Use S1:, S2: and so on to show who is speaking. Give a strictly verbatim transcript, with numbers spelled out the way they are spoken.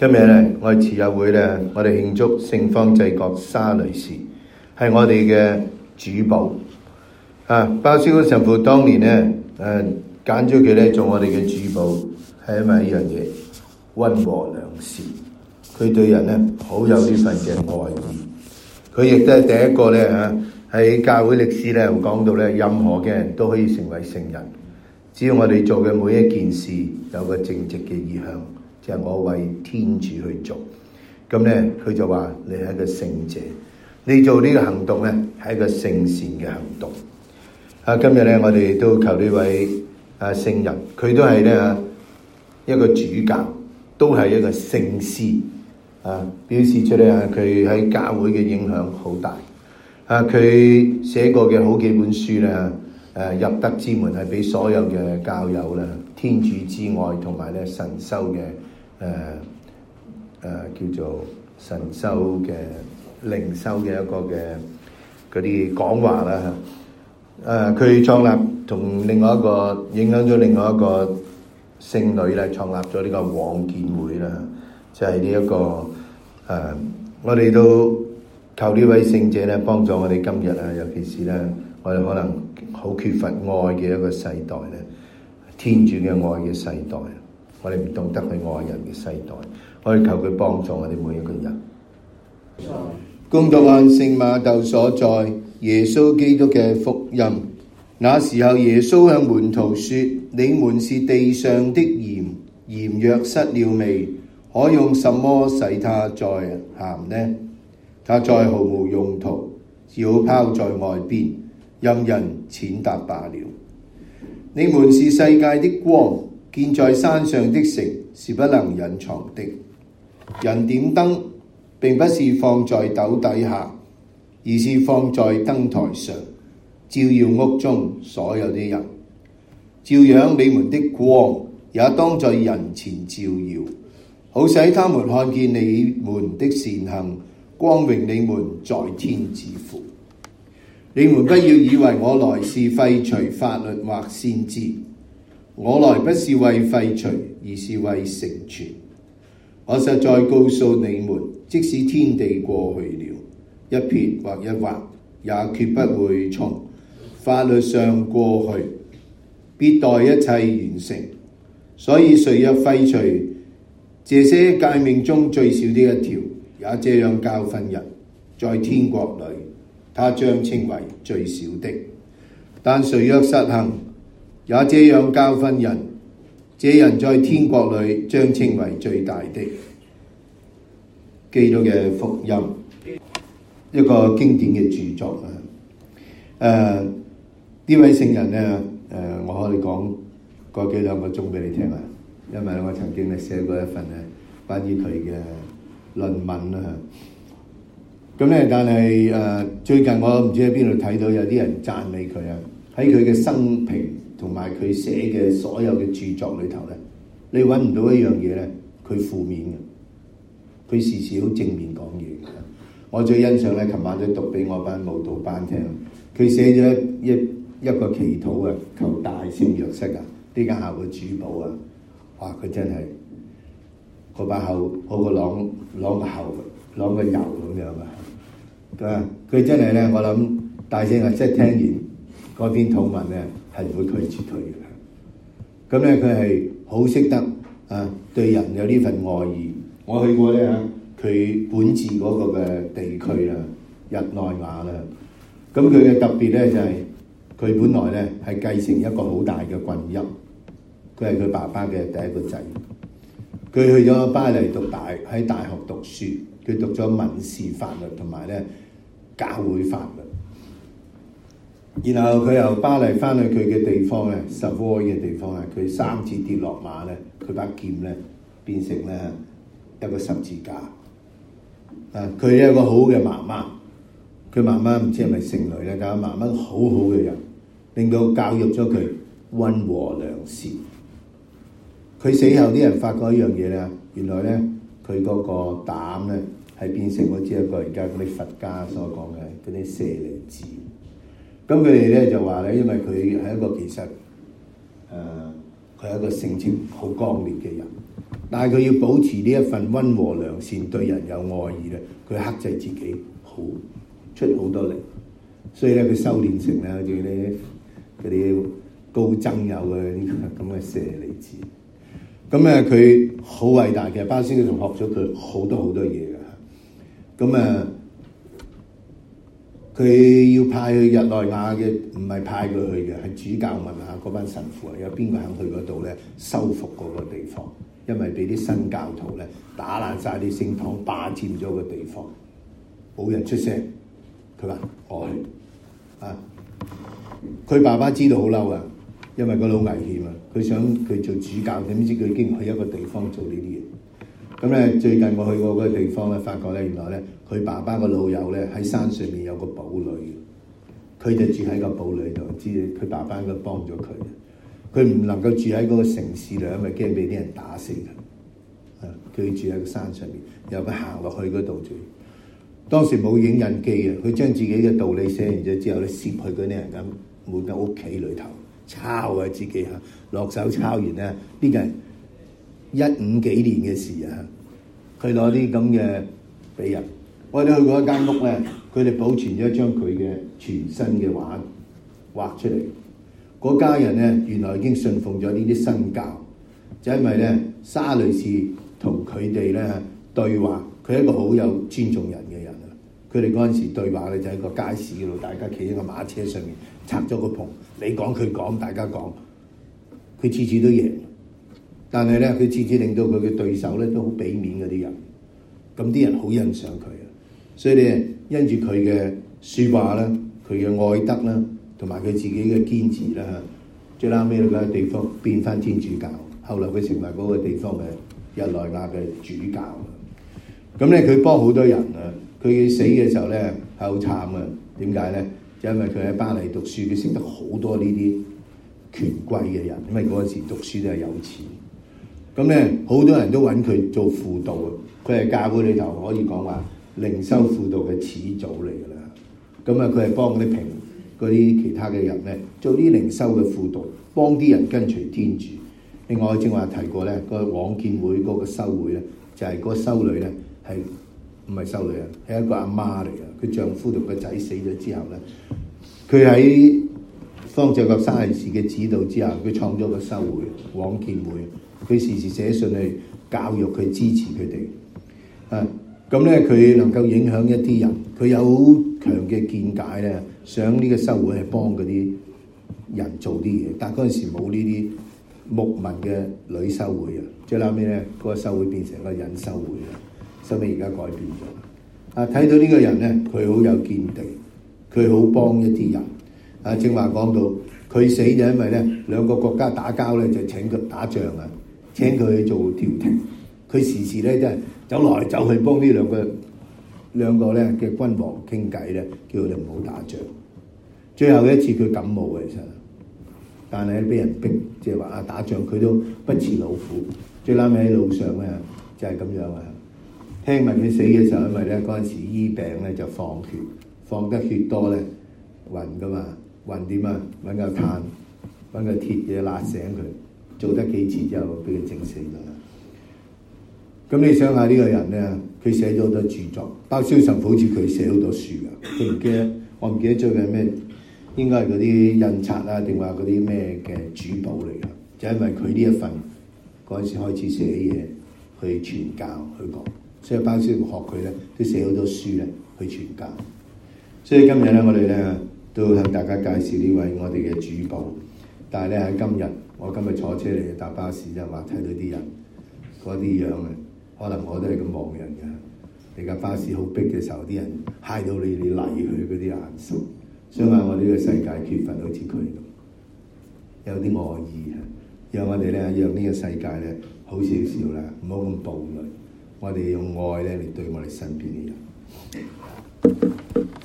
S1: 今日咧，我哋慈幼會咧，我哋慶祝聖方濟各沙女士係我哋嘅主保啊！鮑思高神父當年咧，誒揀咗佢咧做我哋嘅主保，係因為一樣嘢，溫和良善。佢對人咧好有呢份嘅愛意。佢亦都係第一個咧嚇喺教會歷史咧講到咧，任何嘅人都可以成為聖人，只要我哋做嘅每一件事有個正直嘅意向。就係我為天主去做，咁咧佢就話你係一個聖者，你做呢個行動咧係一個聖善嘅行動。啊，今日咧我哋都求呢位啊聖人，佢都係咧一個主教，都係一個聖師啊，表示出嚟啊佢喺教會嘅影響好大。啊，佢寫過嘅好幾本書咧，誒入德之門係俾所有嘅教友啦，天主之愛同埋咧神修嘅。誒誒、呃呃、叫做神修嘅靈修嘅一個嘅嗰啲講話啦嚇，誒佢創立同另外一個影響咗另外一個聖女咧，創立咗呢個往見會啦，就係呢一個誒、呃，我哋都求呢位聖者咧幫助我哋今日啊，尤其是咧我哋可能好缺乏愛嘅一個世代咧，天主嘅愛嘅世代。我哋唔懂得去愛人嘅世代，我哋求佢幫助我哋每一個人。恭讀按聖馬竇所載耶穌基督嘅福音。那時候耶穌向門徒說：你們是地上的鹽，鹽若失了味，可用什麼使它再鹹呢？它再毫無用途，只好拋在外邊，任人踐踏罷了。你們是世界的光。建在山上的城是不能隱藏的。人點燈並不是放在斗底下，而是放在燈台上，照耀屋中所有的人。照樣你們的光也當在人前照耀，好使他們看見你們的善行，光榮你們在天之父。你們不要以為我來是廢除法律或先知。我來不是為廢除，而是為成全。我實在告訴你們，即使天地過去了，一撇或一劃，也決不會從法律上過去，必待一切完成。所以誰若廢除這些誡命中最小的一條，也這樣教訓人，在天國裏，他將稱為最小的。但誰若實行，也這樣教訓人，這人在天國裏將稱為最大的。基督嘅福音，一個經典嘅著作啊！誒、呃，呢位聖人咧，誒、呃，我可以講個幾兩個鐘俾你聽啊，因為我曾經咧寫過一份誒關於佢嘅論文啦。咁咧，但係誒、呃、最近我唔知喺邊度睇到有啲人讚美佢啊，喺佢嘅生平。同埋佢寫嘅所有嘅著作裏頭咧，你揾唔到一樣嘢咧，佢負面嘅，佢時時好正面講嘢。我最欣賞咧，琴晚都讀俾我班舞蹈班聽，佢寫咗一一一個祈禱啊，求大聖若瑟啊，呢間校嘅主保啊，哇！佢真係嗰把口好過啷啷個喉啷個油咁樣啊！佢佢真係咧，我諗大聖若瑟聽完嗰篇禱文咧，係唔會拒絕佢嘅。咁咧佢係好識得啊，對人有呢份愛意。我去過咧嚇，佢本治嗰個嘅地區啦，日內瓦啦。咁佢嘅特別咧就係、是、佢本來咧係繼承一個好大嘅郡邑，佢係佢爸爸嘅第一個仔。佢去咗巴黎讀大喺大學讀書，佢讀咗民事法律同埋咧教會法律。然後佢由巴黎翻去佢嘅地方咧，薩沃嘅地方啊，佢三次跌落馬咧，佢把劍咧變成咧一個十字架。啊，佢有一個好嘅媽媽，佢媽媽唔知係咪聖女咧，但係媽媽好好嘅人，令到教育咗佢溫和良善。佢死後啲人發覺一樣嘢咧，原來咧佢嗰個膽咧係變成好似一個而家嗰啲佛家所講嘅嗰啲舍利子。咁佢哋咧就話咧，因為佢係一個其實誒，佢、呃、係一個性情好剛烈嘅人。 但係佢要保持呢一份溫和良善，對人有愛意咧，佢克制自己，好出好多力。所以咧，佢修煉成咧好似啲嗰啲高僧有嘅呢咁嘅舍利子。咁誒，佢好偉大嘅，鮑思高仲學咗佢好多好多嘢嘅。咁誒，佢要派去日內瓦嘅，唔係派佢去嘅，係主教問下嗰班神父有邊個肯去嗰度咧修復嗰個地方，因為俾啲新教徒咧打爛晒啲聖堂，霸佔咗個地方，冇人出聲。佢話我去啊！佢爸爸知道好嬲啊！因為嗰度好危險啊！佢想佢做主教，點知佢已經去一個地方做呢啲嘢。咁咧最近我去過嗰個地方咧，發覺咧原來咧佢爸爸個老友咧喺山上面有個堡壘，佢就住喺個堡壘度，知佢爸爸應該幫咗佢。佢唔能夠住喺嗰個城市度，因為驚俾啲人打死佢。啊，佢住喺個山上面，由佢行落去嗰度住。當時冇影印機嘅，佢將自己嘅道理寫完咗之後咧，攝去嗰啲人咁每間屋企裏頭。抄啊！自己嚇落手抄完咧，呢個係一五幾年嘅事啊！佢攞啲咁嘅俾人，我哋去過一間屋咧，佢哋保存咗一張佢嘅全新嘅畫畫出嚟。嗰家人咧原來已經信奉咗呢啲新教，就因為咧沙雷士同佢哋咧對話，佢係一個好有尊重人嘅人啊！佢哋嗰陣時對話咧就喺個街市嗰度，大家企喺個馬車上面。拆咗個棚，你講佢講，大家講，佢次次都贏。但係咧，佢次次令到佢嘅對手咧都好俾面嗰啲人，咁啲人好欣賞佢啊。所以咧，因住佢嘅説話啦，佢嘅愛德啦，同埋佢自己嘅堅持啦，最後尾嗰個地方變翻天主教，後來佢成為嗰個地方嘅日內瓦嘅主教。咁咧，佢幫好多人啊。佢死嘅時候咧係好慘啊。點解咧？因為佢喺巴黎讀書，佢識得好多呢啲權貴嘅人，因為嗰陣時讀書都係有錢。咁咧，好多人都揾佢做輔導啊。佢係教會裏頭可以講話靈修輔導嘅始祖嚟㗎啦。咁啊，佢係幫嗰啲平嗰啲其他嘅人咧做啲靈修嘅輔導，幫啲人跟隨天主。另外，我正話提過咧，個往見會嗰個修會咧，就係、是、嗰個修女咧係。唔係修女啊，係一個阿媽嚟嘅。佢丈夫同個仔死咗之後咧，佢喺方濟各沙利士嘅指導之下，佢創咗個修會往見會。佢時時寫信去教育佢、支持佢哋。啊，咁咧佢能夠影響一啲人，佢有好強嘅見解咧，想呢個修會係幫嗰啲人做啲嘢。但係嗰陣時冇呢啲牧民嘅女修會啊，最後尾咧嗰個修會變成個隱修會啊。收尾而家改變咗，啊睇到呢個人咧，佢好有見地，佢好幫一啲人。啊，正話講到佢死就因為咧兩個國家打交咧，就請佢打仗啊，請佢去做調停。佢時時咧真係走來走去幫呢兩個兩個咧嘅君王傾偈咧，叫佢哋唔好打仗。最後一次佢感冒啊，其實，但係俾人逼，即係話啊打仗佢都不辭勞苦。最撚尾喺路上咧就係咁樣啊。聽聞佢死嘅時候，因為咧嗰陣時醫病咧就放血，放得血多咧暈噶嘛，暈點啊？揾個炭，揾個鐵嘢辣醒佢，做得幾次之後俾佢整死咗。咁你想下呢個人咧，佢寫咗好多著作，鮑蕭神父好似佢寫好多書噶，佢唔記得，我唔記得咗佢係咩，應該係嗰啲印刷啊，定話嗰啲咩嘅主簿嚟噶，就因為佢呢一份嗰陣時開始寫嘢去傳教去講。所以鮑蕭學佢咧，都寫好多書咧去傳教。所以今日咧，我哋咧都向大家介紹呢位我哋嘅主保。但係咧喺今日，我今日坐車嚟搭巴士就話睇到啲人嗰啲樣啊，可能我都係咁望人嘅。你架巴士好逼嘅時候，啲人揩到你你嚟佢嗰啲眼神。所以話我呢個世界缺乏好似佢咁，有啲愛意啊，讓我哋咧讓呢個世界咧好少少啦，唔好咁暴戾。我哋用愛咧嚟對我哋身邊嘅人。